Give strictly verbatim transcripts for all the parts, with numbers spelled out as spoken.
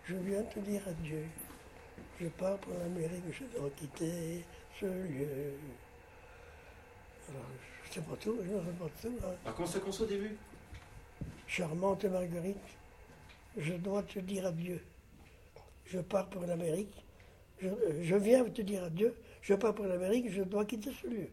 je viens te dire adieu. Je pars pour l'Amérique, je dois quitter ce lieu. Alors, je ne sais pas tout, je ne sais pas tout. Hein. Alors comment ça commence au début? Charmante Marguerite, je dois te dire adieu. Je pars pour l'Amérique. Je, je viens te dire adieu. Je pars pour l'Amérique, je dois quitter ce lieu.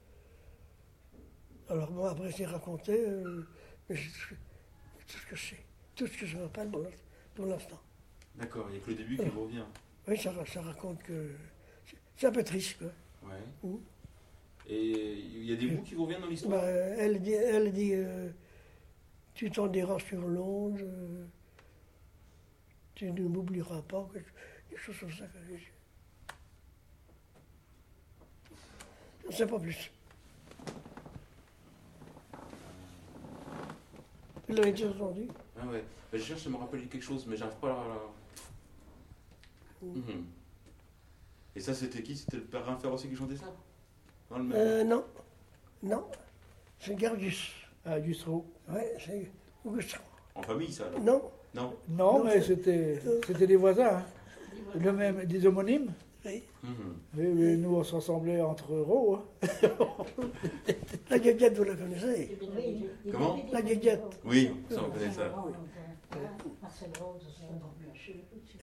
Alors bon, après c'est raconté, euh, mais c'est tout ce que je sais, tout ce que je me rappelle pour l'instant. D'accord, il n'y a que le début qui vous revient. Oui, ça, ça raconte que... C'est un peu triste, quoi. Ouais. Mmh. Et il y a des bouts qui vous reviennent dans l'histoire? Bah, elle dit, elle dit euh, tu t'en diras sur l'onde, euh, tu ne m'oublieras pas, des choses comme ça. Je ne sais pas plus. Vous l'avez déjà entendu? Ah ouais. Bah, je cherche à me rappeler quelque chose, mais j'arrive pas à... Mmh. Mmh. Et ça, c'était qui? C'était le père Rinfer aussi qui chantait ça? Non, le même. Euh, non. Non. C'est Gardius. Ah, Gustavo. Ouais, c'est Augustin. En famille, ça, alors? Non. Non. Non, Non, mais c'est- c'était c'était des voisins. Hein. Le même, des homonymes. Oui. Mmh. Oui, oui, nous, on se ressemblait entre euros. Hein. La guéguette, vous la connaissez? Comment? La guéguette. Oui, ça, on connaît ça. Marcel Rose,